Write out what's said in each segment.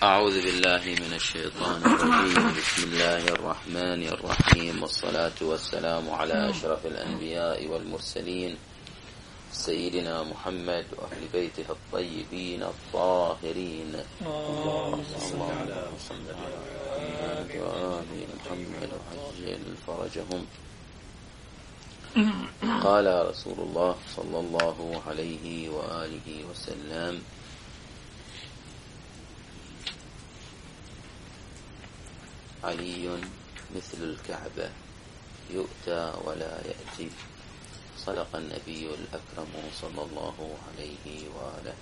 أعوذ بالله من الشيطان الرجيم. بسم الله الرحمن الرحيم، والصلاة والسلام على أشرف الأنبياء والمرسلين سيدنا محمد وأهل بيته الطيبين الطاهرين. اللهم صل على محمد وآل محمد وعجل فرجهم. قال رسول الله صلى الله عليه وآله وسلم: علي مثل الكعبة يؤتى ولا يأتي. صدق النبي الأكرم صلى الله عليه وآله.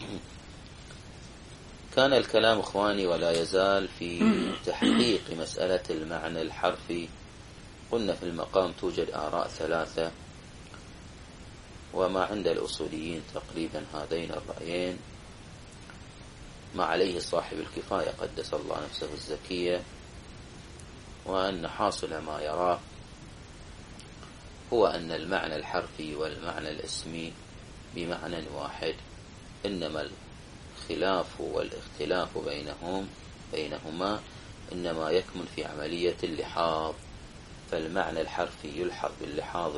كان الكلام إخواني ولا يزال في تحقيق مسألة المعنى الحرفي. قلنا في المقام توجد آراء ثلاثة، وما عند الأصوليين تقريبا هذين الرأيين ما عليه صاحب الكفاية قدس الله نفسه الزكية، وأن حاصل ما يراه هو أن المعنى الحرفي والمعنى الاسمي بمعنى واحد، إنما الخلاف والاختلاف بينهما إنما يكمن في عملية اللحاظ. فالمعنى الحرفي يلحظ باللحاظ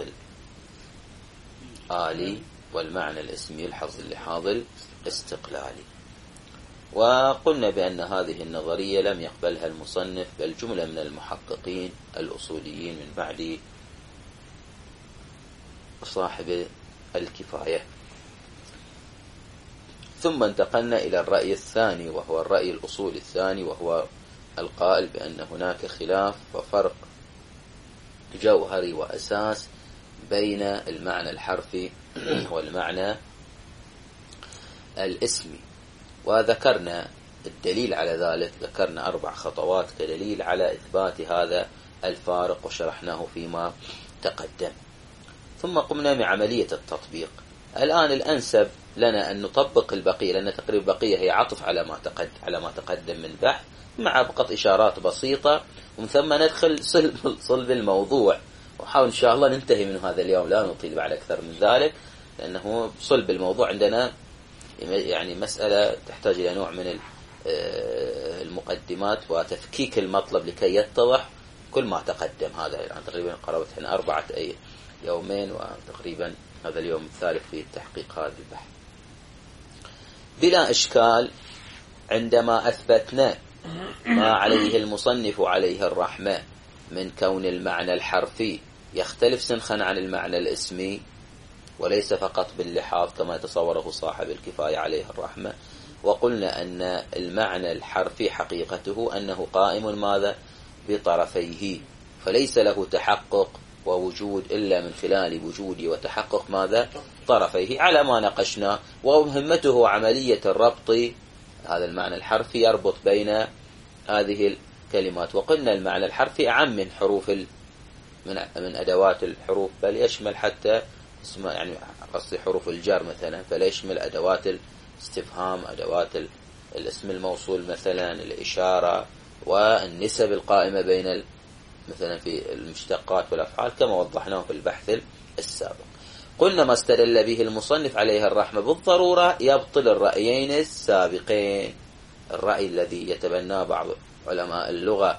الآلي، والمعنى الاسمي يلحظ باللحاظ الاستقلالي. وقلنا بأن هذه النظرية لم يقبلها المصنف بل جملة من المحققين الأصوليين من بعد صاحب الكفاية. ثم انتقلنا إلى الرأي الثاني، وهو الرأي الأصولي الثاني، وهو القائل بأن هناك خلاف وفرق جوهري وأساس بين المعنى الحرفي والمعنى الاسمي. وذكرنا الدليل على ذلك، ذكرنا 4 خطوات كدليل على إثبات هذا الفارق وشرحناه فيما تقدم. ثم قمنا بعملية التطبيق. الآن الأنسب لنا أن نطبق البقية، لأن تقريب البقية هي عطف على ما تقدم من بحث مع فقط إشارات بسيطة، ومن ثم ندخل صلب الموضوع، وحاول إن شاء الله ننتهي من هذا اليوم، لا نطيل بعد أكثر من ذلك، لأنه صلب الموضوع عندنا يعني مسألة تحتاج إلى نوع من المقدمات وتفكيك المطلب لكي يتضح كل ما تقدم. هذا يعني تقريبا قرابة 4 يومين، وتقريبا هذا اليوم الثالث في تحقيق هذا البحث. بلا إشكال عندما أثبتنا ما عليه المصنف عليه الرحمة من كون المعنى الحرفي يختلف سنخا عن المعنى الاسمي، وليس فقط باللحاظ كما تصوره صاحب الكفاية عليه الرحمة، وقلنا أن المعنى الحرفي حقيقته أنه قائم ماذا؟ بطرفيه، فليس له تحقق ووجود إلا من خلال وجود وتحقق ماذا؟ طرفيه، على ما ناقشنا. ومهمته عملية الربط، هذا المعنى الحرفي يربط بين هذه الكلمات. وقلنا المعنى الحرفي أعم من حروف من أدوات الحروف، بل يشمل حتى يعني قصدي حروف الجر مثلا، فلا يشمل أدوات الاستفهام، أدوات الاسم الموصول مثلا، الإشارة، والنسب القائمة بين مثلا في المشتقات والأفعال كما وضحناه في البحث السابق. قلنا ما استدل به المصنف عليه الرحمة بالضرورة يبطل الرأيين السابقين. الرأي الذي يتبناه بعض علماء اللغة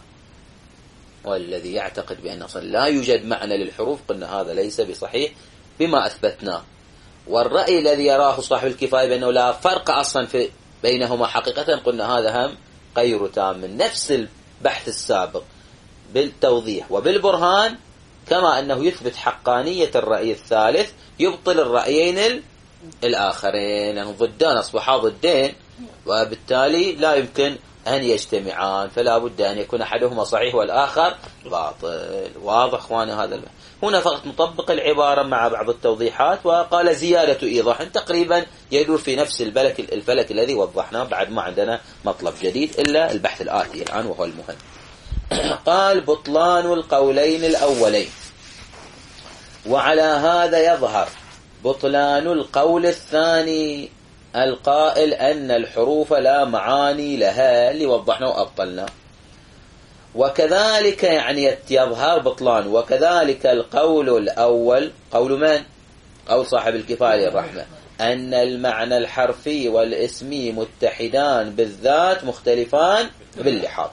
والذي يعتقد بأن أصلا لا يوجد معنى للحروف، قلنا هذا ليس بصحيح بما أثبتناه. والرأي الذي يراه صاحب الكفاية بأنه لا فرق أصلا بينهما حقيقة، قلنا هذا هم غير تام من نفس البحث السابق بالتوضيح وبالبرهان، كما أنه يثبت حقانية الرأي الثالث يبطل الرأيين الآخرين، لأنه ضدان أصبحا ضدين، وبالتالي لا يمكن أن يجتمعان، فلا بد أن يكون أحدهما صحيح والآخر باطل. واضح أخوانا هذا هنا فقط نطبق العبارة مع بعض التوضيحات، وقال زيادة إيضاح تقريبا يدور في نفس الفلك الذي وضحناه، بعد ما عندنا مطلب جديد إلا البحث الآتي الآن وهو المهم. قال: بطلان القولين الأولين. وعلى هذا يظهر بطلان القول الثاني القائل أن الحروف لا معاني لها، اللي وضحناه وأبطلنا. وكذلك يعني يظهر بطلان، وكذلك القول الأول قول من؟ قول صاحب الكفاية الرحمة، أن المعنى الحرفي والاسمي متحدان بالذات مختلفان باللحاظ.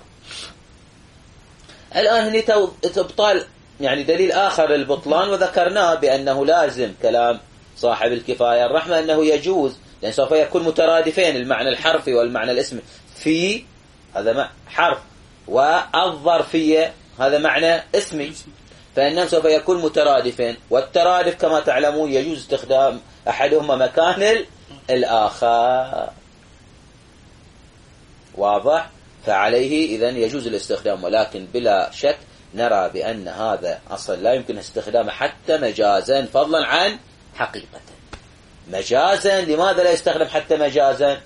الآن هنا تبطال يعني دليل آخر للبطلان، وذكرناه بأنه لازم كلام صاحب الكفاية الرحمة أنه يجوز، لأن سوف يكون مترادفين المعنى الحرفي والمعنى الاسمي. في هذا حرف، والظرفية هذا معنى اسمي، فإنهم سوف يكون مترادفين، والترادف كما تعلمون يجوز استخدام أحدهما مكان الآخر. واضح؟ فعليه إذن يجوز الاستخدام، ولكن بلا شك نرى بأن هذا أصلا لا يمكن استخدامه حتى مجازا فضلا عن حقيقة. مجازا لماذا لا يستخدم حتى مجازا؟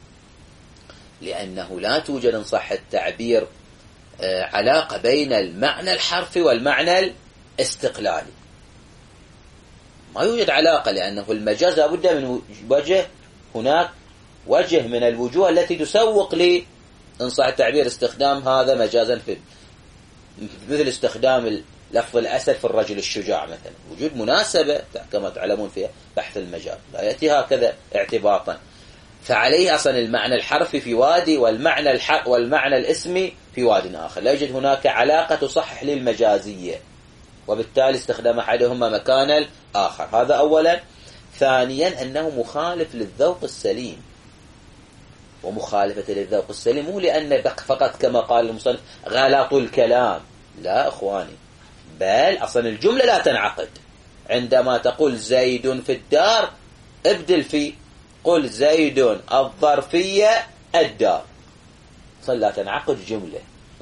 لأنه لا توجد إن صح التعبير علاقة بين المعنى الحرفي والمعنى الاستقلالي. ما يوجد علاقة، لأنه المجاز لابد من وجه، هناك وجه من الوجوه التي تسوق لي إن صح التعبير استخدام هذا مجازا، في مثل استخدام لفظ الأسد في الرجل الشجاع مثلا، وجود مناسبة كما تعلمون في بحث المجاز، لا يأتي هكذا اعتباطا. فعليه أصلا المعنى الحرفي في وادي، والمعنى الاسمي في واد آخر، لا يوجد هناك علاقة تصحح للمجازية، وبالتالي استخدام أحدهما مكان الآخر. هذا أولا. ثانيا أنه مخالف للذوق السليم، ومخالفة للذوق السليم مو لأن فقط كما قال المصنف غلط الكلام، لا أخواني، بل أصلا الجملة لا تنعقد. عندما تقول زيد في الدار ابدل في قل زيد الظرفية الدار، أصلا لا تنعقد جملة.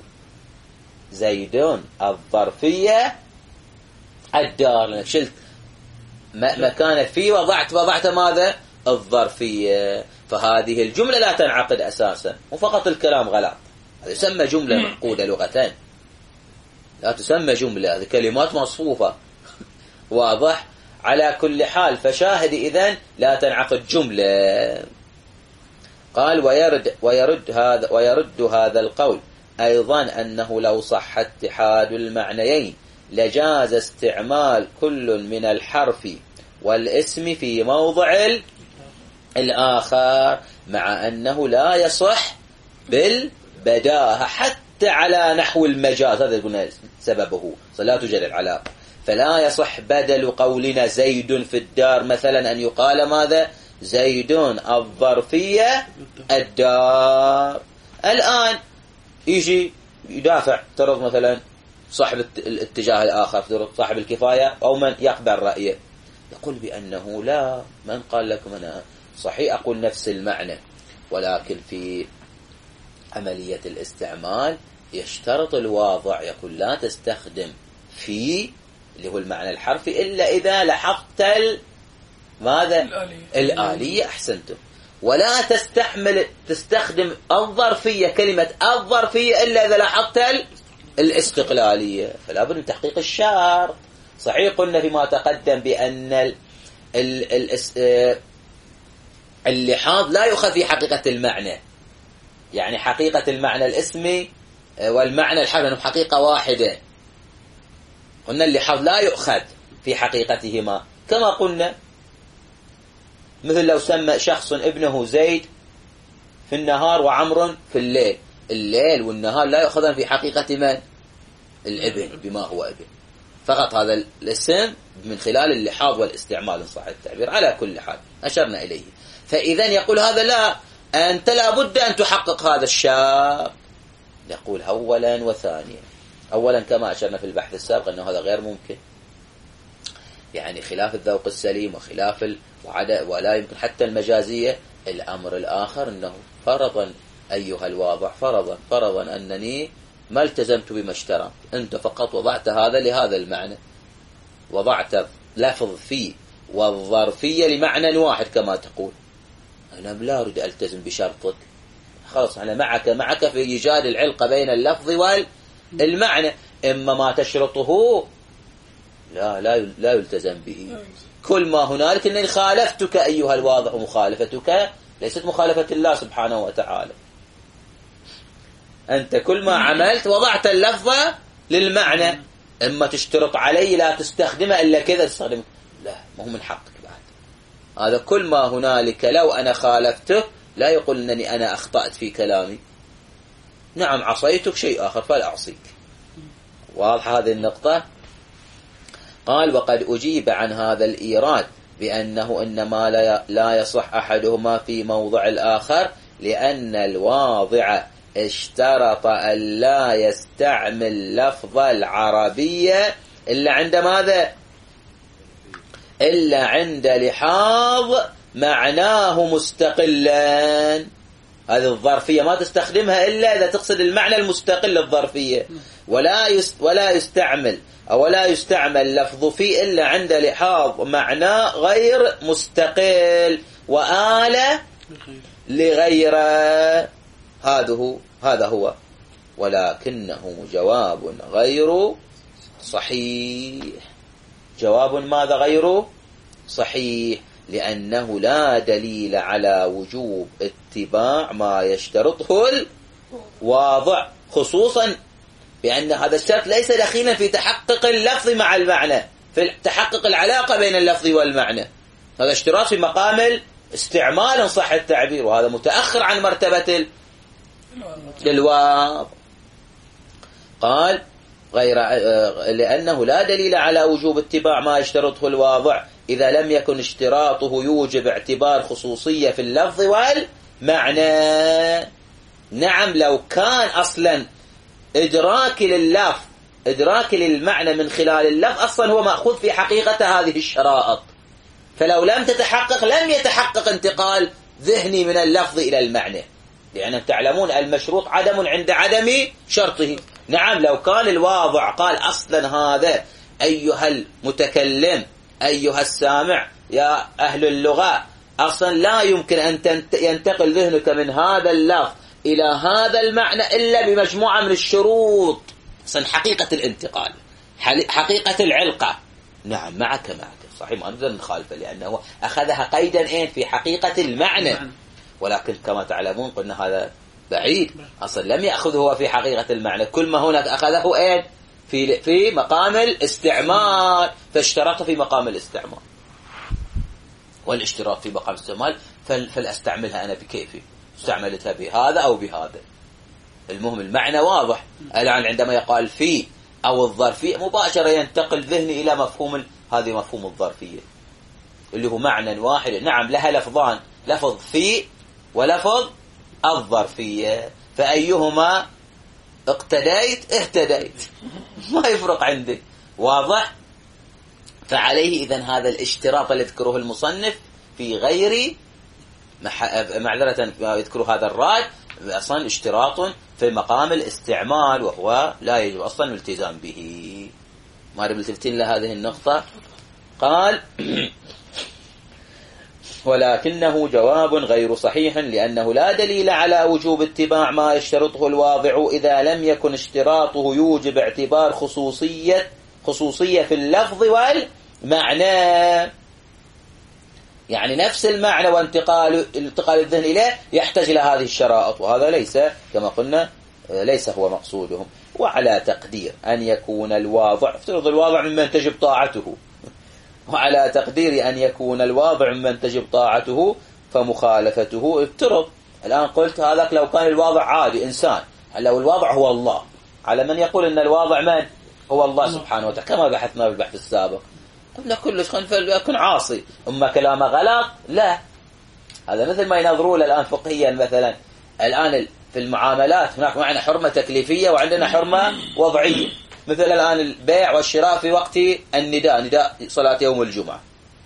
زيد الظرفية الدار، لأنك شلت مكان فيه وضعت ماذا؟ الظرفية، فهذه الجملة لا تنعقد أساسا، وفقط الكلام غلط. هذا يسمى جملة معقودة لغة، لا تسمى جملة، هذه كلمات مصفوفة. واضح؟ على كل حال فشاهد إذن لا تنعقد جملة. قال ويرد هذا القول أيضا أنه لو صح اتحاد المعنيين لجاز استعمال كل من الحرف والاسم في موضع الآخر، مع أنه لا يصح بالبداهة حتى على نحو المجاز. هذا قلنا سببه، لا توجد العلاقة. فلا يصح بدل قولنا زيد في الدار مثلا أن يقال ماذا؟ زيد الظرفية الدار. الآن يجي يدافع، ترى مثلا صاحب الاتجاه الآخر، صاحب الكفاية أو من يقبل رأيه، يقول بأنه لا، من قال لكم أنا صحيح أقول نفس المعنى، ولكن في عملية الاستعمال يشترط الواضع، يقول لا تستخدم في اللي هو المعنى الحرفي إلا إذا لحقت ماذا؟ الآلية. أحسنتم. ولا تستخدم الظرفية، كلمة الظرفية، إلا إذا لحقت الاستقلالية. فلا بد من تحقيق الشرط. صحيح قلنا فيما تقدم بأن اللحاظ لا يؤخذ في حقيقة المعنى، يعني حقيقة المعنى الاسمي والمعنى الحرفي أنهم حقيقة واحدة. قلنا اللحاظ لا يؤخذ في حقيقتهما، كما قلنا مثل لو سمى شخص ابنه زيد في النهار وعمر في الليل، الليل والنهار لا يؤخذان في حقيقة من؟ الابن بما هو ابن، فقط هذا الاسم من خلال اللحاظ والاستعمال إن صح التعبير. على كل حال أشرنا إليه. فإذا يقول هذا لا، أنت لا بد أن تحقق هذا الشرط. نقول أولا وثانيا. أولا كما أشرنا في البحث السابق أنه هذا غير ممكن، يعني خلاف الذوق السليم وخلاف ولا يمكن حتى المجازية. الأمر الآخر أنه فرضا أيها الواضع، فرضا أنني ما التزمت بما اشترى، أنت فقط وضعت هذا لهذا المعنى، وضعت لفظ فيه والظرفية لمعنى واحد كما تقول، أنا لا أريد ألتزم بشرطك، خلاص أنا معك في إيجاد العلاقة بين اللفظ والمعنى. إما ما تشرطه لا يلتزم به. كل ما هنالك أنني خالفتك أيها الواضح، ومخالفتك ليست مخالفة الله سبحانه وتعالى. أنت كل ما عملت وضعت اللفظ للمعنى، إما تشترط علي لا تستخدمه إلا كذا تستخدمه، لا، ما هو من حقك بعد. هذا كل ما هنالك. لو أنا خالفته لا يقول أنني أنا أخطأت في كلامي، نعم عصيتك شيء آخر فلا أعصيك. واضح هذه النقطة؟ قال وقد أجيب عن هذا الإيراد بأنه إنما لا يصح أحدهما في موضع الآخر، لأن الواضع اشترط أن لا يستعمل لفظ العربية إلا عند ماذا؟ إلا عند لحاظ معناه مستقلا. هذه الظرفية ما تستخدمها إلا إذا تقصد المعنى المستقل للظرفية، ولا يستعمل أو لا يستعمل لفظ في إلا عند لحاظ معنى غير مستقل وآلة لغيره. هذا هو. ولكنه جواب غير صحيح. جواب ماذا غير صحيح؟ لأنه لا دليل على وجوب اتباع ما يشترطه الواضع، خصوصا بأن هذا الشرط ليس دخيلا في تحقق اللفظ مع المعنى، في تحقق العلاقة بين اللفظ والمعنى. هذا اشتراط في مقام الاستعمال صح التعبير، وهذا متأخر عن مرتبة الواو. قال لأنه لا دليل على وجوب اتباع ما يشترطه الواضع إذا لم يكن اشتراطه يوجب اعتبار خصوصية في اللفظ والمعنى. نعم لو كان أصلا إدراك للمعنى من خلال اللفظ أصلا هو مأخوذ في حقيقة هذه الشرائط، فلو لم تتحقق لم يتحقق انتقال ذهني من اللفظ إلى المعنى، لأنهم تعلمون المشروط عدم عند عدم شرطه. نعم لو كان الواضع قال أصلا هذا أيها المتكلم أيها السامع يا أهل اللغة، أصلا لا يمكن أن ينتقل ذهنك من هذا اللفظ إلى هذا المعنى إلا بمجموعة من الشروط، أصلا حقيقة الانتقال، حقيقة العلقة. نعم معك صحيح، ما نقدر نخالفه لأنه أخذها قيدا في حقيقة المعنى، ولكن كما تعلمون قلنا هذا بعيد، أصلا لم يأخذه هو في حقيقة المعنى، كل ما هناك أخذه في مقام الاستعمال، فاشترط في مقام الاستعمال، والاشتراط في مقام الاستعمال فلأستعملها أنا بكيفي، استعملتها بهذا أو بهذا، المهم المعنى واضح. الآن عندما يقال في أو الظرفية مباشرة ينتقل ذهني إلى مفهوم، هذه مفهوم الظرفية اللي هو معنى واحد. نعم لها لفظان، لفظ في ولفظ الظرفية، فأيهما اقتديت اهتديت، ما يفرق عندك، واضح. فعليه إذن هذا الاشتراط الذي يذكره المصنف في غير معذرة يذكر هذا الراد أصلا اشتراط في مقام الاستعمال، وهو لا يجب أصلا الالتزام به. ما ملتفتين لهذه النقطة. قال ولكنه جواب غير صحيح لأنه لا دليل على وجوب اتباع ما يشترطه الواضع إذا لم يكن اشتراطه يوجب اعتبار خصوصية في اللفظ والمعنى، يعني نفس المعنى وانتقال الذهن إليه يحتاج إلى هذه الشرائط، وهذا ليس كما قلنا ليس هو مقصودهم. وعلى تقدير أن يكون الواضع، افترض الواضع ممن تجب طاعته، وعلى تقدير أن يكون الواضع ممن تجب طاعته فمخالفته افترض. الآن قلت هذاك لو كان الواضع عادي إنسان، لو الواضع هو الله، على من يقول أن الواضع من هو الله سبحانه وتعالى كما بحثنا في البحث السابق، قلنا كل فليكن عاصي، أما كلامه غلط لا. هذا مثل ما ينظرون الآن فقهيا، مثلا الآن في المعاملات هناك معنا حرمة تكليفية وعندنا حرمة وضعية، مثل الآن البيع والشراء في وقت نداء صلاة يوم الجمعة،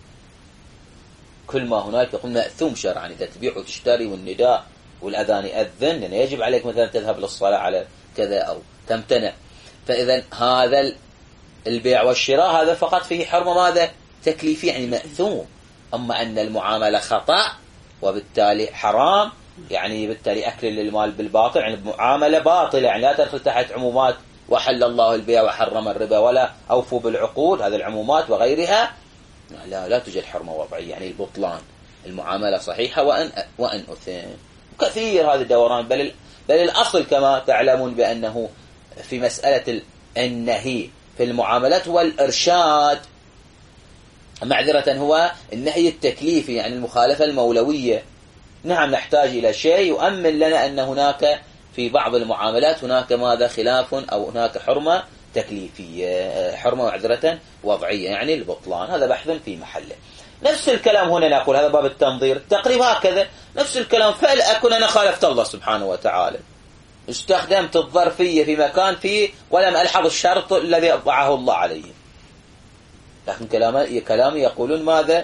كل ما هناك يقول مأثوم شرعا إذا تبيع وتشتري والنداء والأذان يأذن، يعني يجب عليك مثلا تذهب للصلاة على كذا أو تمتنع. فإذا هذا البيع والشراء هذا فقط فيه حرمة ماذا تكليفي، يعني مأثوم. أما أن المعاملة خطأ وبالتالي حرام، يعني بالتالي أكل المال بالباطل، يعني معاملة باطلة، يعني لا تدخل تحت عمومات وحل الله البيع وحرم الربا ولا أوفوا بالعقود، هذه العمومات وغيرها لا توجد حرمة وضعية، يعني البطلان، المعاملة صحيحة وأن أثم. كثير هذا الدوران، بل الأصل كما تعلمون بأنه في مسألة النهي في المعاملات والإرشاد، معذرة هو النهي التكليفي، يعني المخالفة المولوية. نعم نحتاج إلى شيء يؤمن لنا أن هناك في بعض المعاملات هناك ماذا خلاف أو هناك حرمة تكليفية، حرمة معذرة وضعية، يعني البطلان. هذا بحث في محله. نفس الكلام هنا نقول، هذا باب التنظير التقريب هكذا، نفس الكلام. فلأكن أنا خالفت الله سبحانه وتعالى، استخدمت الظرفية في مكان فيه ولم ألحظ الشرط الذي وضعه الله عليه، لكن كلامي يقولون ماذا؟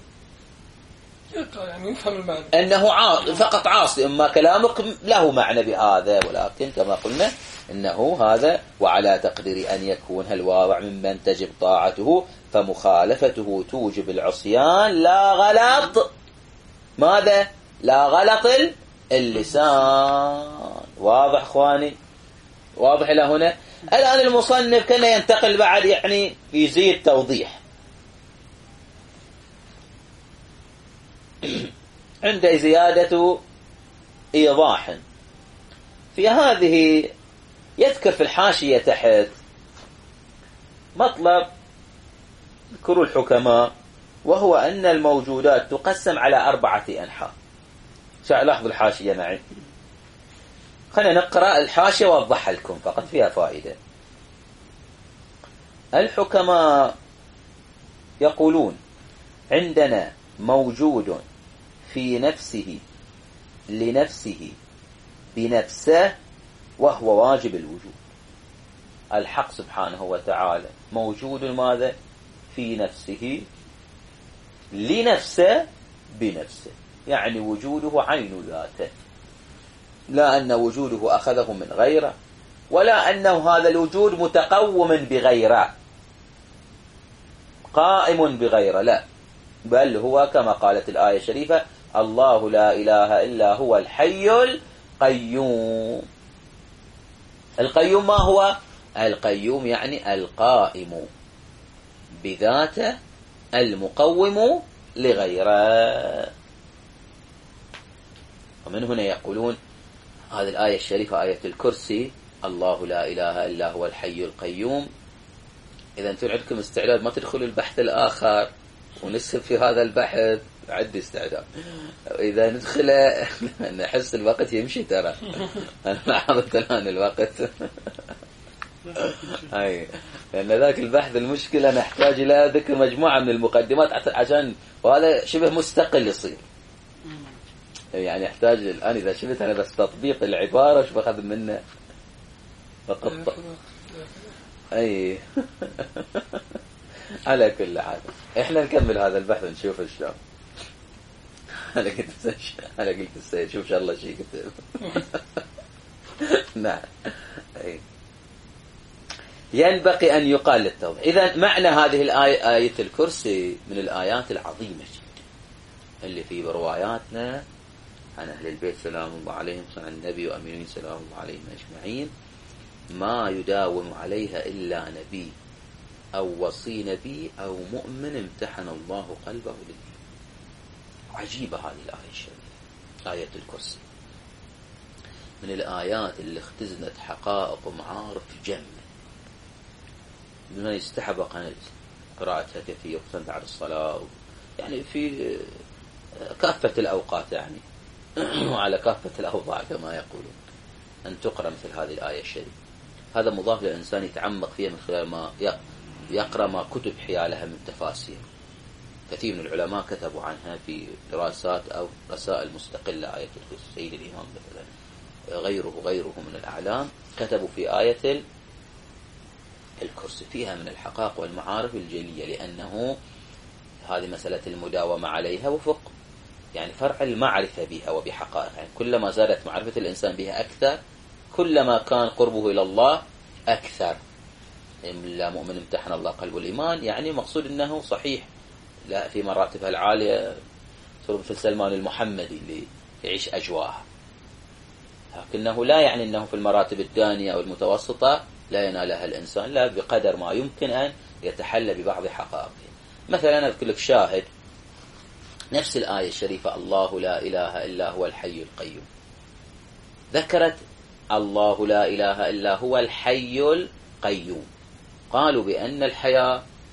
يعني يفهم المعنى أنه فقط عاصي. أما كلامك له معنى بهذا، ولكن كما قلنا إنه هذا وعلى تقدير أن يكون الواضع ممن تجب طاعته فمخالفته توجب العصيان لا غلط ماذا؟ لا غلط اللسان. واضح اخواني؟ واضح الى هنا؟ الان المصنف كان ينتقل بعد، يعني يزيد توضيح. عند زيادة ايضاح في هذه، يذكر في الحاشية تحت مطلب ذكر الحكماء، وهو أن الموجودات تقسم على 4 أنحاء. لاحظوا الحاشية معي، خلينا نقرأ الحاشية وأوضح لكم فقط، فيها فائدة. الحكماء يقولون عندنا موجود في نفسه لنفسه بنفسه وهو واجب الوجود. الحق سبحانه وتعالى موجود ماذا؟ في نفسه لنفسه بنفسه، يعني وجوده عين ذاته، لا أن وجوده أخذه من غيره، ولا أنه هذا الوجود متقوم بغيره قائم بغيره، لا، بل هو كما قالت الآية الشريفة: الله لا إله إلا هو الحي القيوم. القيوم ما هو؟ القيوم يعني القائم بذاته المقوم لغيره. ومن هنا يقولون هذه الآية الشريفة آية الكرسي: الله لا إله إلا هو الحي القيوم. إذا أنتم عندكم استعداد ما تدخلوا البحث الآخر ونسب في هذا البحث، عندي استعداد. إذا ندخل نحس الوقت يمشي، ترى أنا لاحظت الآن الوقت أي، لأن ذاك البحث المشكلة نحتاج إلى ذكر مجموعة من المقدمات عشان، وهذا شبه مستقل يصير، يعني يحتاج الآن إذا شفت أنا بس تطبيق العبارة شو بأخذ منه فقط. أي على كل حال إحنا نكمل هذا البحث ونشوف شلون. أنا قلت السيد شوف شاء الله شيء كتب. نعم. أي. ينبغي أن يقال للتوضيح. إذا معنى هذه الآية، آية الكرسي، من الآيات العظيمة جدا اللي في رواياتنا عن أهل البيت سلام الله عليهم، عن النبي وأمينين سلام الله عليهم أجمعين، ما يداوم عليها إلا نبي أو وصي نبي أو مؤمن امتحن الله قلبه للدين. عجيبة هذه الآية الشريفة، آية الكرسي، من الآيات اللي اختزنت حقائق ومعارف جمة، من يستحب قراءتها كثير بعد الصلاة، يعني في كافة الأوقات، يعني وعلى كافة الأوضاع كما يقولون، أن تقرأ مثل هذه الآية الشريفة. هذا مضاف للإنسان يتعمق فيها من خلال ما يقرأ ما كتب حيالها من تفاسير. كثير من العلماء كتبوا عنها في دراسات أو رسائل مستقلة. آية الكرسي، سيد الإمام مثلا، غيره من الأعلام كتبوا في آية الكرسي، فيها من الحقائق والمعارف الجلية، لأنه هذه مسألة المداومة عليها وفق يعني فرع المعرفة بها وبحقائق، يعني كلما زادت معرفة الإنسان بها أكثر كلما كان قربه إلى الله أكثر. إلا مؤمن امتحن الله قلب الإيمان، يعني مقصود أنه صحيح لا في مراتبها العالية مثل سلمان المحمدي اللي يعيش أجواها، لكنه لا يعني أنه في المراتب الدانية أو المتوسطة لا ينالها الإنسان، لا، بقدر ما يمكن أن يتحلى ببعض حقائقه. مثلا أذكر لك شاهد، نفس الآية الشريفة: الله لا إله إلا هو الحي القيوم، ذكرت الله لا إله إلا هو الحي القيوم. قالوا بأن الحياة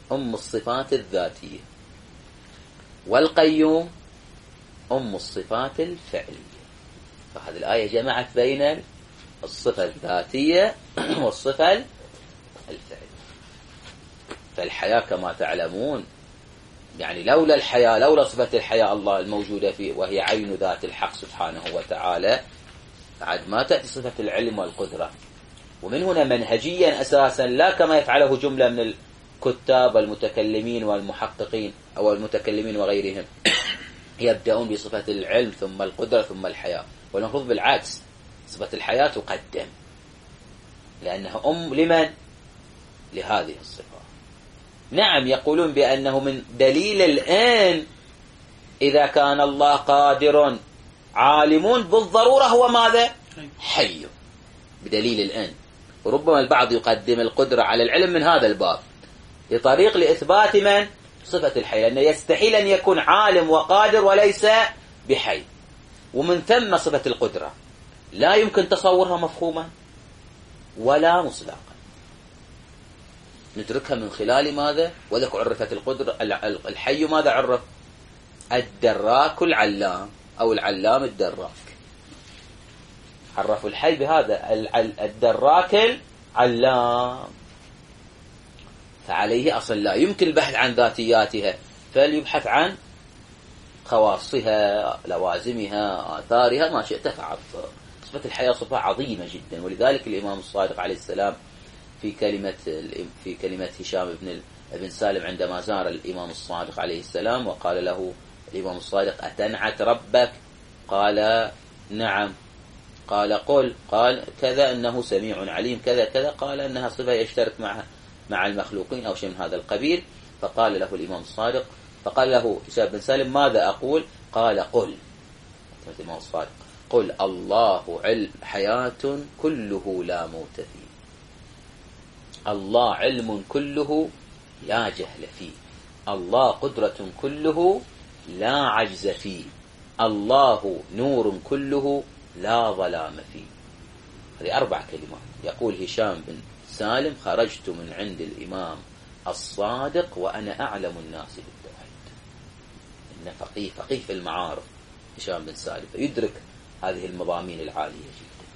أم الصفات الذاتية، والقيوم أم الصفات الفعلية. فهذه الآية جمعت بين الصفة الذاتية والصفة الفعلية. فالحياة كما تعلمون يعني لولا الحياة، لولا صفة الحياة الله الموجودة فيه وهي عين ذات الحق سبحانه وتعالى، بعد ما تأتي صفة العلم والقدرة. ومن هنا منهجيا أساسا لا كما يفعله جملة من الكتاب والمتكلمين والمحققين أو المتكلمين وغيرهم، يبدأون بصفة العلم ثم القدرة ثم الحياة، والمفروض بالعكس، صفة الحياة تقدم لأنها أم لمن؟ لهذه الصفة. نعم يقولون بأنه من دليل الآن إذا كان الله قادر عالمون بالضرورة هو ماذا؟ حي، بدليل الآن. وربما البعض يقدم القدرة على العلم من هذا الباب لطريق لإثبات من؟ صفة الحي، لأنه يستحيل أن يكون عالم وقادر وليس بحي. ومن ثم صفة القدرة لا يمكن تصورها مفهوما ولا مسبقا، ندركها من خلال ماذا؟ وذلك عرفت القدرة الحي ماذا عرف؟ الدراك العلام أو العلام الدراك، عرفوا الحي بهذا الدراك العلام. فعليه أصلا لا يمكن البحث عن ذاتياتها، فليبحث عن خواصها، لوازمها، آثارها، ما شئت فعل. صفة الحياة صفة عظيمة جدا. ولذلك الإمام الصادق عليه السلام في كلمة هشام بن سالم عندما زار الإمام الصادق عليه السلام وقال له الإمام الصادق أتنعت ربك؟ قال نعم. قال قل، قال كذا إنه سميع عليم كذا كذا، قال إنها صفة يشترك مع المخلوقين أو شيء من هذا القبيل. فقال له الإمام الصادق، فقال له هشام بن سالم ماذا أقول؟ قال قل، الإمام الصادق قل الله حياة كله لا موت فيه، الله علم كله لا جهل فيه، الله قدرة كله لا عجز فيه، الله نور كله لا ظلام فيه. هذه 4 كلمات. يقول هشام بن سالم خرجت من عند الإمام الصادق وأنا أعلم الناس بالتوحيد. إن فقيه في المعارف هشام بن سالم، فيدرك هذه المضامين العالية جدا.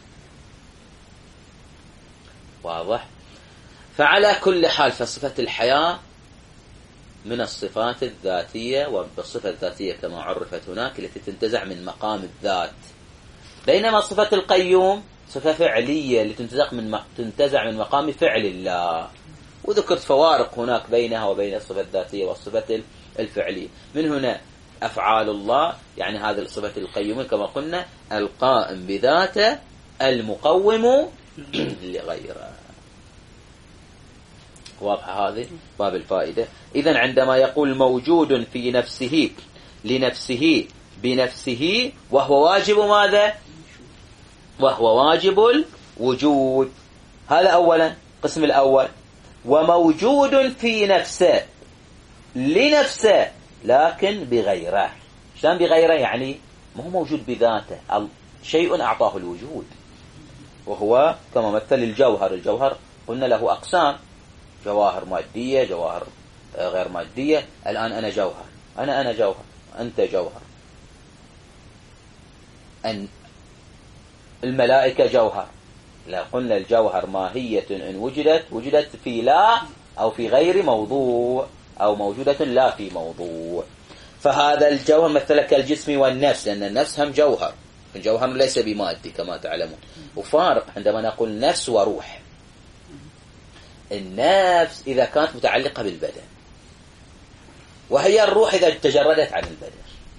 واضح؟ فعلى كل حال فصفة الحياة من الصفات الذاتية، والصفة الذاتية كما عرفت هناك التي تنتزع من مقام الذات، بينما صفة القيوم صفة فعلية اللي تنتزع من مقام فعل الله. وذكرت فوارق هناك بينها وبين الصفة الذاتية والصفة الفعلية. من هنا أفعال الله يعني هذه الصفة القيوم كما قلنا القائم بذاته المقوم لغيره. واضح هذه باب الفائدة. إذن عندما يقول موجود في نفسه لنفسه بنفسه وهو واجب ماذا؟ وهو واجب الوجود. هذا أولا قسم الأول. وموجود في نفسه لنفسه لكن بغيره. شلون بغيره؟ يعني ما هو موجود بذاته، شيء أعطاه الوجود، وهو كما مثل الجوهر. الجوهر قلنا له أقسام، جواهر مادية، جواهر غير مادية. الآن أنا جوهر، أنا جوهر، أنت جوهر. أن الملائكة جوهر. لا قلنا الجوهر ماهية إن وجدت في لا أو في غير موضوع، أو موجودة لا في موضوع. فهذا الجوهر مثل كالجسم والنفس، لأن النفس هم جوهر، الجوهر ليس بمادي كما تعلمون. وفارق عندما نقول نفس وروح. النفس إذا كانت متعلقة بالبدن، وهي الروح إذا تجردت عن البدن.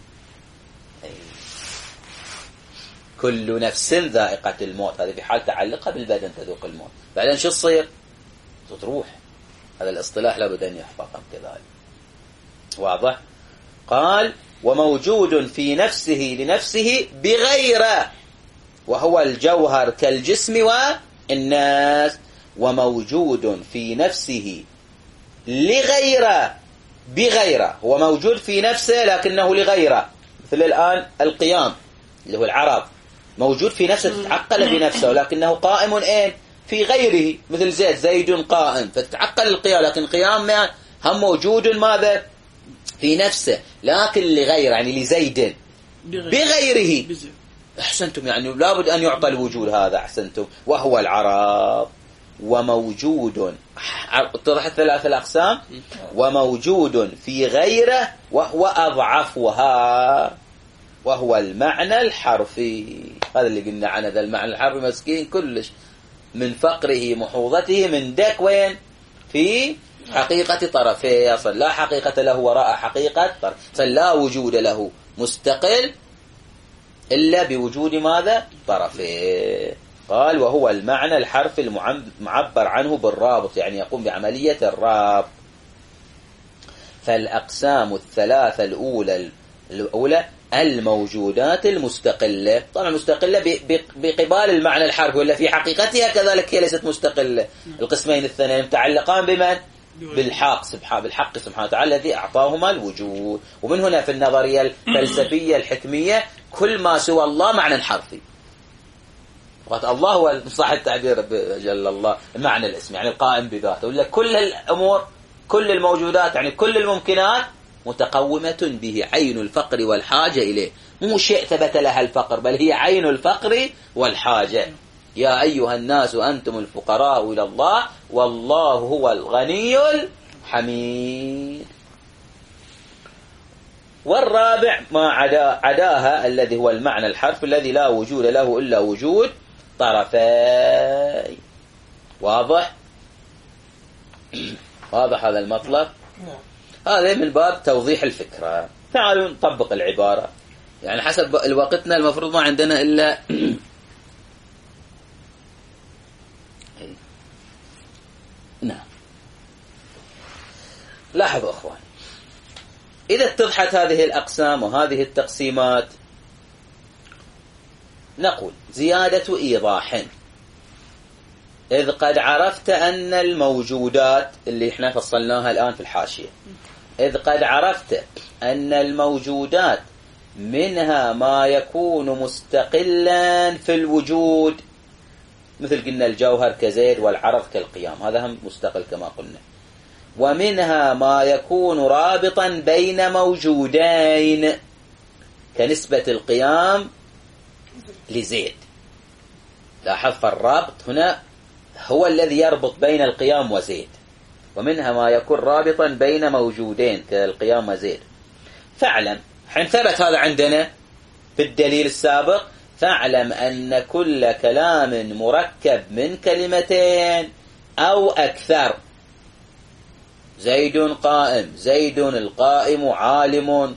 كل نفس ذائقة الموت، هذه في حال تعلقها بالبدن تذوق الموت. بعدين شو تصير؟ تروح. هذا الاصطلاح لابد أن يحفظ كذلك. واضح؟ قال وموجود في نفسه لنفسه بغيره، وهو الجوهر كالجسم والناس. وموجود في نفسه لغيره بغيره، هو موجود في نفسه لكنه لغيره. مثل الآن القيام اللي هو العرب، موجود في نفسه، تتعقل بنفسه لكنه قائم في غيره. مثل زيد قائم، فتتعقل القيام، لكن القيام هم موجود ماذا في نفسه، لكن لغير يعني لزيد بغيره. أحسنتم، يعني لابد أن يعطى الوجود هذا. أحسنتم. وهو العرب. وموجود، اتضحت ثلاث الأقسام. وموجود في غيره وهو أضعفها، وهو المعنى الحرفي. هذا اللي قلنا عنه، ذا المعنى الحرفي مسكين كلش من فقره محوظته من دك وين في حقيقة طرفيه. أصلا لا حقيقة له وراء حقيقة طرف، لا وجود له مستقل إلا بوجود ماذا طرفيه. قال وهو المعنى الحرفي المعبر عنه بالرابط، يعني يقوم بعملية الرابط. فالأقسام الثلاثة الأولى الموجودات المستقلة، طبعا مستقلة بقبال المعنى الحرفي، ولا في حقيقتها كذلك هي ليست مستقلة. القسمين الثانيين متعلقان بمن؟ بالحق سبحانه وتعالى الذي أعطاهما الوجود. ومن هنا في النظرية الفلسفية الحكمية كل ما سوى الله معنى حرفي. الله هو صح التعبير جل الله معنى الاسم، يعني القائم بذاته، ولا كل الأمور كل الموجودات يعني كل الممكنات متقومة به، عين الفقر والحاجة إليه، مو شيء ثبت لها الفقر، بل هي عين الفقر والحاجة. يا أيها الناس أنتم الفقراء إلى الله والله هو الغني الحميد. والرابع ما عداها الذي هو المعنى الحرف الذي لا وجود له إلا وجود طرفي. واضح هذا المطلب. هذا من باب توضيح الفكرة. تعالوا نطبق العبارة، يعني حسب وقتنا المفروض ما عندنا إلا نعم. لاحظوا أخوان، إذا اتضحت هذه الأقسام وهذه التقسيمات نقول زيادة إيضاح. إذ قد عرفت أن الموجودات اللي احنا فصلناها الآن في الحاشية، إذ قد عرفت أن الموجودات منها ما يكون مستقلا في الوجود، مثل قلنا الجوهر كزيد والعرض كالقيام، هذا هم مستقل كما قلنا. ومنها ما يكون رابطا بين موجودين كنسبة القيام لزيد. لاحظ فالرابط هنا هو الذي يربط بين القيام وزيد. ومنها ما يكون رابطا بين موجودين كالقيام وزيد. فاعلم، حين ثبت هذا عندنا في الدليل السابق، فاعلم أن كل كلام مركب من كلمتين أو أكثر، زيد قائم، زيد القائم عالم،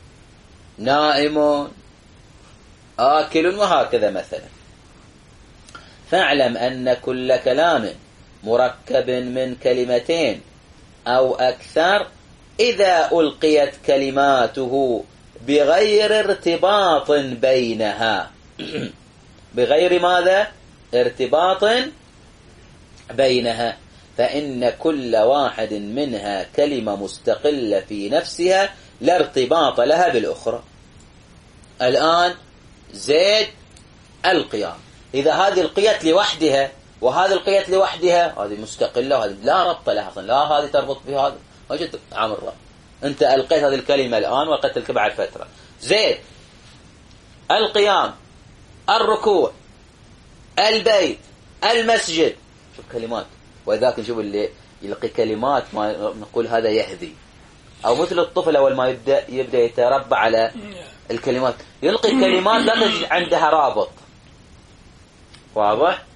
نائم، آكل، وهكذا مثلا. فاعلم أن كل كلام مركب من كلمتين أو أكثر إذا ألقيت كلماته بغير ارتباط بينها بغير ماذا؟ ارتباط بينها، فإن كل واحد منها كلمة مستقلة في نفسها لا ارتباط لها بالأخرى. الآن زيد القيام، إذا هذه القيت لوحدها وهذه القيت لوحدها هذه مستقلة وهذه لا ربط لها أصلا، لا هذه تربط بهذا، وجدت عامل ربط. أنت ألقيت هذه الكلمة الآن وألقيت لك بعد فترة. زيد القيام، الركوع، البيت، المسجد، شوف كلمات. وإذاك نشوف اللي يلقي كلمات ما نقول هذا يهذي، أو مثل الطفل أول ما يبدأ يتربى على الكلمات، يلقي كلمات لا تجد عندها رابط. واضح؟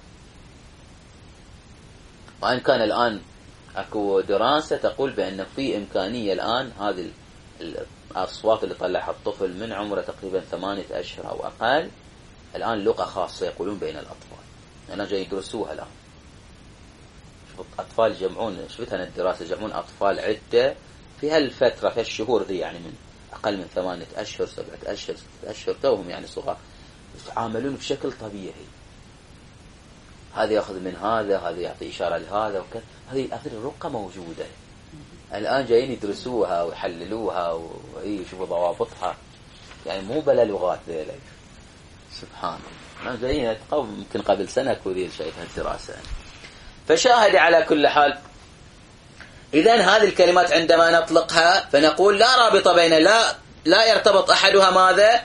وإن كان الآن أكو دراسة تقول بأن في إمكانية الآن هذه الأصوات اللي طلعها الطفل من عمره تقريبا 8 أشهر أو أقل، الآن لغة خاصة يقولون بين الأطفال، أنا جاي يدرسوها الآن. شوف أطفال يجمعون، شفتها الدراسة يجمعون أطفال عدة في هالفترة في الشهور ذي، يعني من أقل من 8 أشهر 7 أشهر 6 أشهر توهم يعني صغار، يتعاملون بشكل طبيعي. هذا يأخذ من هذا يعطي إشارة لهذا وكذا. هذه أثر الرقة موجودة الآن، جايين يدرسوها ويحللوها ويشوفوا ضوابطها، يعني مو بلا لغات ذلك. سبحان الله، جايين يمكن قبل سنة كذي شايفها الدراسة. فشاهد على كل حال إذن هذه الكلمات عندما نطلقها فنقول لا رابط بين لا يرتبط أحدها ماذا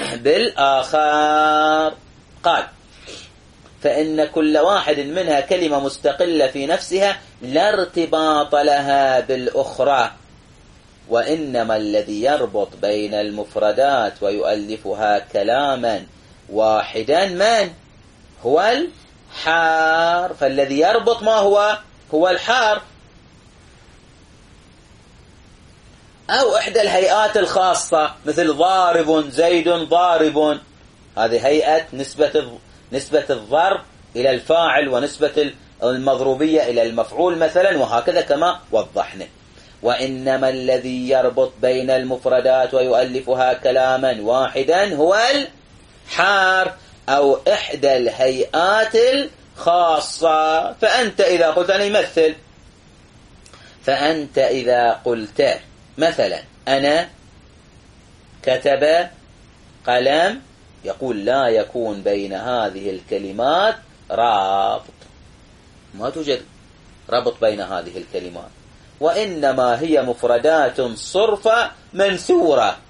بالآخر. قال فإن كل واحد منها كلمة مستقلة في نفسها لا ارتباط لها بالأخرى، وإنما الذي يربط بين المفردات ويؤلفها كلاما واحدا من هو الحرف. فالذي يربط ما هو الحرف، أو إحدى الهيئات الخاصة مثل ضارب زيد ضارب، هذه هيئة نسبة الضرب إلى الفاعل ونسبة المضروبية إلى المفعول مثلا، وهكذا كما وضحنا. وإنما الذي يربط بين المفردات ويؤلفها كلاما واحدا هو الحرف أو إحدى الهيئات الخاصة. فأنت إذا قلت أنا يمثل، فأنت إذا قلت مثلا أنا كتب قلم، يقول لا يكون بين هذه الكلمات رابط، ما توجد ربط بين هذه الكلمات، وإنما هي مفردات صرفة منثورة.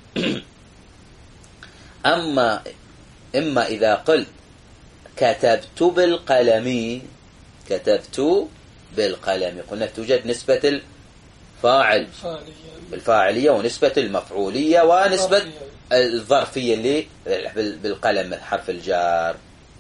إما إذا قلت كتبت بالقلم قلنا توجد نسبة الفاعلية ونسبة المفعولية ونسبة الظرفية اللي بالقلم حرف الجار.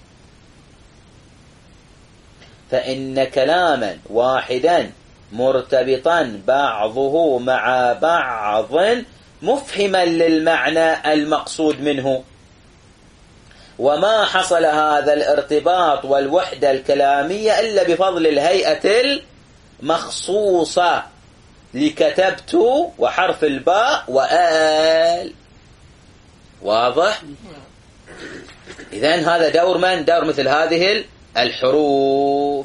فإن كلاما واحدا مرتبطا بعضه مع بعض مفهما للمعنى المقصود منه، وما حصل هذا الارتباط والوحدة الكلامية إلا بفضل الهيئة المخصوصة لكتبت وحرف الباء وآل. واضح؟ إذن هذا دور من؟ دور مثل هذه الحروف.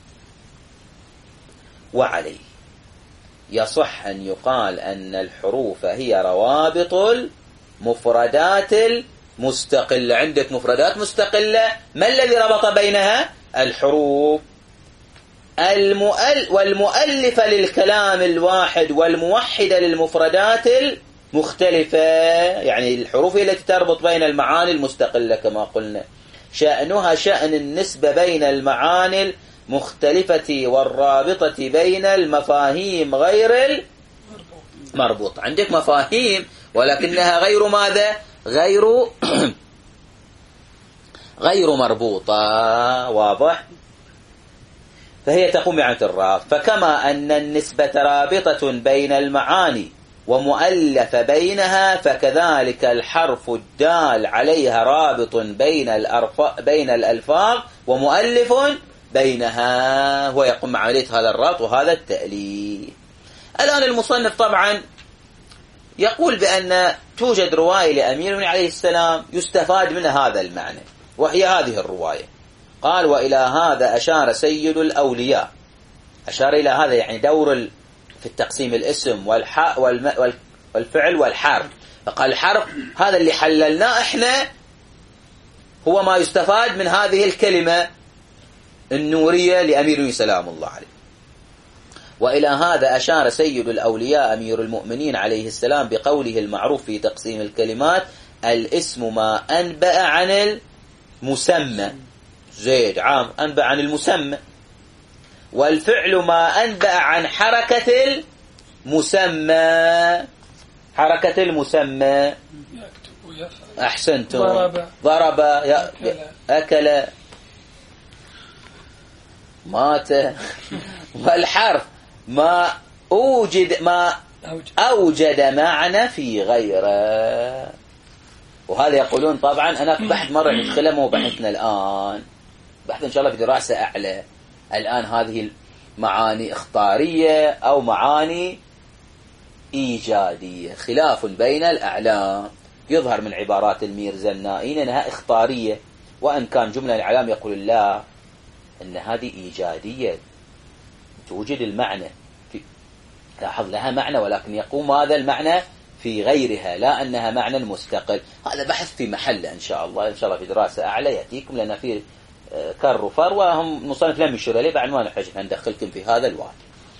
وعليه يصح أن يقال أن الحروف هي روابط المفردات المستقلة. عندك مفردات مستقلة، ما الذي ربط بينها؟ الحروف. والمؤلفة للكلام الواحد والموحدة للمفردات المختلفة، يعني الحروف هي التي تربط بين المعاني المستقلة كما قلنا. شأنها شأن النسبة بين المعاني المختلفة والرابطة بين المفاهيم غير المربوطة. عندك مفاهيم ولكنها غير ماذا؟ غير مربوطة. واضح؟ فهي تقوم بعمل الرابط. فكما أن النسبة رابطة بين المعاني ومؤلفة بينها، فكذلك الحرف الدال عليها رابط بين الألفاظ ومؤلف بينها، ويقوم عملية هذا الرابط وهذا التأليف. الآن المصنف طبعا يقول بأن توجد رواية لأمير عليه السلام يستفاد من هذا المعنى، وهي هذه الرواية. قال وإلى هذا أشار سيد الأولياء. أشار إلى هذا يعني دور في التقسيم الاسم والفعل والحرف. فقال الحرف هذا اللي حللناه احنا هو ما يستفاد من هذه الكلمة النورية لأمير سلام الله عليه. وإلى هذا أشار سيد الأولياء أمير المؤمنين عليه السلام بقوله المعروف في تقسيم الكلمات: الاسم ما أنبأ عن المسمى، زيد عام أنبأ عن المسمى، والفعل ما أنبأ عن حركة المسمى. حركة المسمى أحسنتم، ضرب أكل مات. والحرف ما أوجد معنى في غيره. وهذا يقولون طبعا أنا بحث مرة ندخله، مو بحثنا الآن، بحث إن شاء الله في دراسة أعلى. الآن هذه المعاني اختارية أو معاني إيجادية، خلاف بين الأعلام. يظهر من عبارات الميرزنائين أنها اختارية، وأن كان جملة الإعلام يقول لا، أن هذه إيجادية توجد المعنى لاحظ لها معنى، ولكن يقوم هذا المعنى في غيرها، لا أنها معنى مستقل. هذا بحث في محله إن شاء الله في دراسة أعلى يأتيكم، لأن في كر وفر، وهم مصنف لم يشير إليه، بعد ما نحتاج أن ندخلكم في هذا الوادي.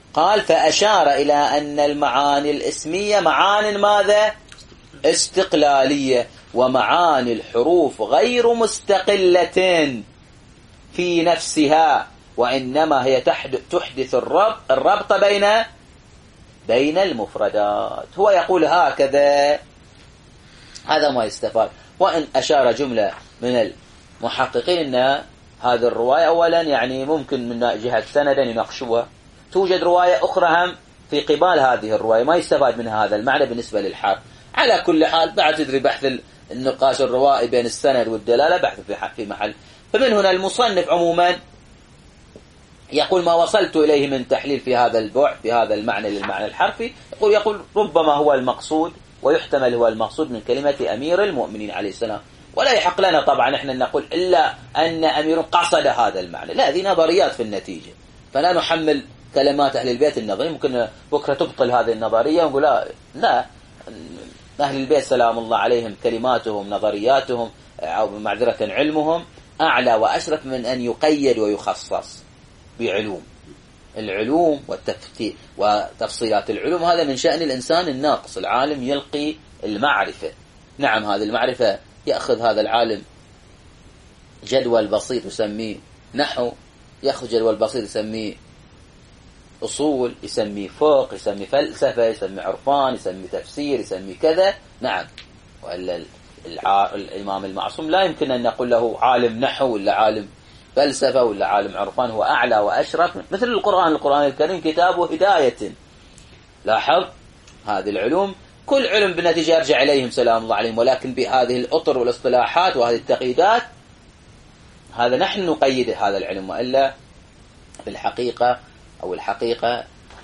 قال فأشار إلى أن المعاني الاسمية معان ماذا؟ استقلالية، ومعاني الحروف غير مستقلة في نفسها، وإنما هي تحدث الربط بين المفردات. هو يقول هكذا، هذا ما يستفاد. وإن أشار جملة من المحققين أن هذه الرواية أولا يعني ممكن من جهة سندا يناقشوها، توجد رواية أخرى هم في قبال هذه الرواية ما يستفاد منها هذا المعنى بالنسبة للحرف. على كل حال بعد تدري بحث النقاش الروائي بين السند والدلالة بحث في محل. فمن هنا المصنف عموما يقول ما وصلت إليه من تحليل في هذا البعد في هذا المعنى للمعنى الحرفي، يقول ربما هو المقصود ويحتمل هو المقصود من كلمة أمير المؤمنين عليه السلام، ولا يحق لنا طبعا احنا نقول إلا أن أمير قصد هذا المعنى، لا، هذه نظريات في النتيجة، فلا نحمل كلمات أهل البيت النظرية. ممكن بكرة تبطل هذه النظرية ونقول لا أهل البيت سلام الله عليهم كلماتهم نظرياتهم أو معذرة علمهم أعلى وأشرف من أن يقيد ويخصص بعلوم. العلوم وتفصيلات العلوم هذا من شأن الإنسان الناقص. العالم يلقي المعرفة، نعم هذه المعرفة يأخذ هذا العالم جدول بسيط يسميه نحو، يأخذ جدول بسيط يسميه أصول، يسميه فقه، يسميه فلسفة، يسميه عرفان، يسميه تفسير، يسميه كذا، نعم. وإلا الإمام المعصوم لا يمكن أن نقول له عالم نحو ولا عالم فلسفة ولا عالم عرفان، هو أعلى وأشرف مثل القرآن الكريم كتاب هداية. لاحظ هذه العلوم كل علم بالنتيجة يرجع إليهم سلام الله عليهم، ولكن بهذه الأطر والاصطلاحات وهذه التقييدات هذا نحن نقيد هذا العلم، وإلا في الحقيقة أو الحقيقة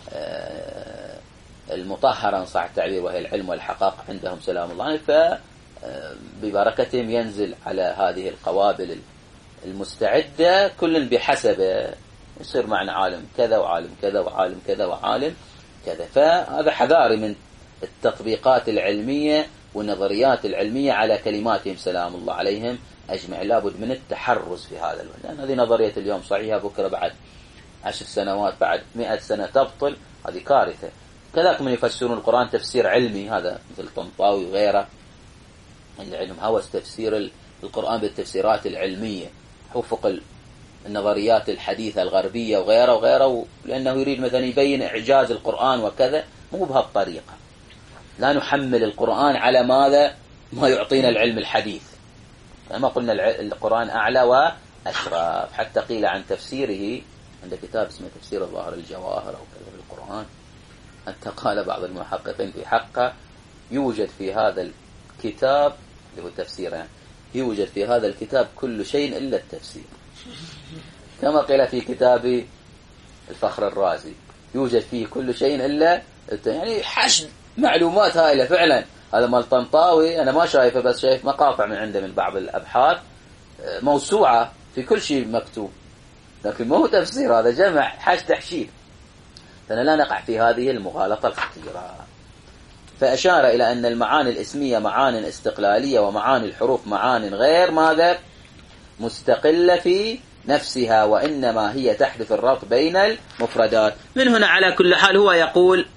المطهرة صح التعبير وهي العلم والحقائق عندهم سلام الله عليهم، فببركتهم ينزل على هذه القوابل المستعدة كل بحسب يصير معنا عالم كذا وعالم كذا وعالم كذا وعالم كذا. فهذا حذاري من التطبيقات العلمية والنظريات العلمية على كلماتهم سلام الله عليهم أجمع. لابد من التحرز في هذا الوقت، لأن هذه نظرية اليوم صحيحة، بكرة بعد 10 سنوات بعد 100 سنة تبطل، هذه كارثة. كذلك من يفسرون القرآن تفسير علمي، هذا مثل طنطاوي وغيره، العلم هوس تفسير القرآن بالتفسيرات العلمية وفق النظريات الحديثة الغربية وغيره لأنه يريد مثلا يبين إعجاز القرآن وكذا. مو بهالطريقة، لا نحمل القرآن على ماذا ما يعطينا العلم الحديث. ما قلنا القرآن أعلى وأشرف، حتى قيل عن تفسيره عند كتاب اسمه تفسير الظاهر الجواهر أو كذا في القرآن، حتى قال بعض المحققين في حقه يوجد في هذا الكتاب اللي هو التفسير يعني يوجد في هذا الكتاب كل شيء إلا التفسير، كما قيل في كتاب الفخر الرازي يوجد فيه كل شيء إلا يعني حشد معلومات هائلة فعلا. هذا مال طنطاوي أنا ما شايفه، بس شايف مقاطع من عنده من بعض الأبحاث موسوعة في كل شيء مكتوب، لكن ما هو تفسير، هذا جمع حشد تحشيد. فأنا لا نقع في هذه المغالطة الخطيرة. فأشار إلى أن المعاني الاسمية معان استقلالية، ومعاني الحروف معان غير ماذا مستقلة في نفسها، وإنما هي تحدث الربط بين المفردات. من هنا على كل حال هو يقول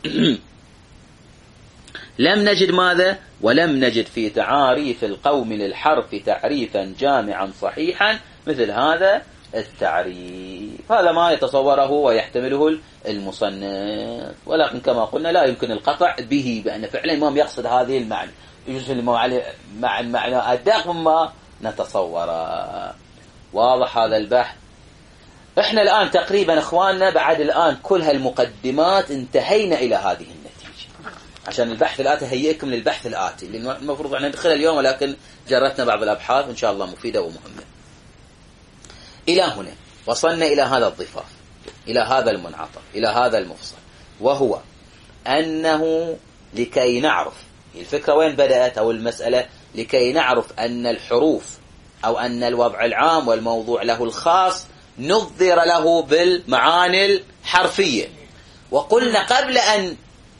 لم نجد ماذا ولم نجد في تعاريف القوم للحرف تعريفا جامعا صحيحا مثل هذا التعريف. هذا ما يتصوره ويحتمله المصنف، ولكن كما قلنا لا يمكن القطع به بأن فعلا الإمام يقصد هذه المعنى، يجوز مع المعنى أدق مما نتصوره. واضح هذا البحث؟ احنا الآن تقريبا اخواننا بعد الآن كل هالمقدمات انتهينا إلى هذه النتيجة، عشان البحث الآتي هيئكم للبحث الآتي اللي المفروض أن ندخل اليوم، ولكن جرتنا بعض الأبحاث إن شاء الله مفيدة ومهمة. إلى هنا وصلنا إلى هذا الضفاف، إلى هذا المنعطف، إلى هذا المفصل، وهو أنه لكي نعرف الفكرة وين بدأت أو المسألة، لكي نعرف أن الحروف أو أن الوضع العام والموضوع له الخاص نظر له بالمعاني الحرفية. وقلنا قبل أن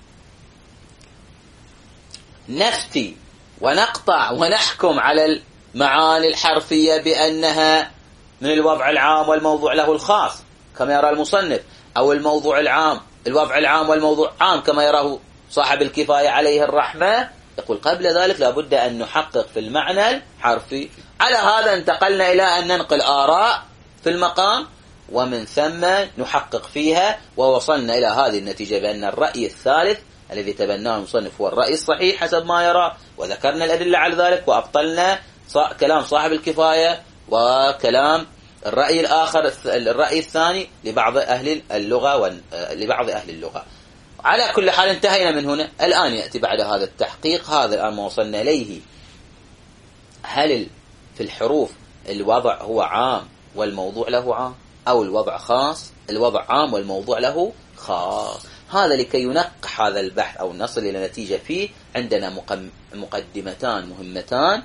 نفتي ونقطع ونحكم على المعاني الحرفية بأنها من الوضع العام والموضوع له الخاص كما يرى المصنف، أو الموضوع العام الوضع العام والموضوع عام كما يراه صاحب الكفاية عليه الرحمة، يقول قبل ذلك لابد أن نحقق في المعنى الحرفي. على هذا انتقلنا إلى أن ننقل آراء في المقام، ومن ثم نحقق فيها، ووصلنا إلى هذه النتيجة بأن الرأي الثالث الذي تبناه المصنف هو الرأي الصحيح حسب ما يرى، وذكرنا الأدلة على ذلك، وأبطلنا كلام صاحب الكفاية وكلام الرأي الآخر الرأي الثاني لبعض أهل اللغة على كل حال انتهينا من هنا. الآن يأتي بعد هذا التحقيق، هذا الآن ما وصلنا إليه، هل في الحروف الوضع هو عام والموضوع له عام، أو الوضع خاص الوضع عام والموضوع له خاص؟ هذا لكي ينقح هذا البحث أو نصل إلى نتيجة فيه. عندنا مقدمتان مهمتان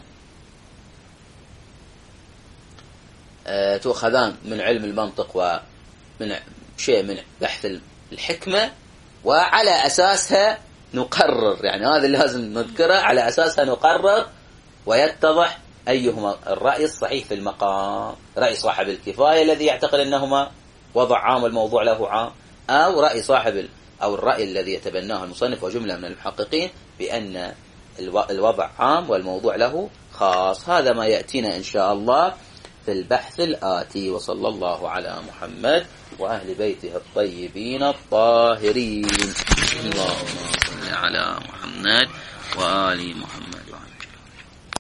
تؤخذان من علم المنطق ومن شيء من بحث الحكمة، وعلى أساسها نقرر، يعني هذا اللي لازم نذكره، على أساسها نقرر ويتضح أيهما الرأي الصحيح في المقام، رأي صاحب الكفاية الذي يعتقد أنهما وضع عام والموضوع له عام، أو رأي أو الرأي الذي يتبناه المصنف وجملة من المحققين بأن الوضع عام والموضوع له خاص. هذا ما يأتينا إن شاء الله في البحث الآتي. وصلى الله على محمد وأهل بيته الطيبين الطاهرين. اللهم صل على محمد وآل محمد.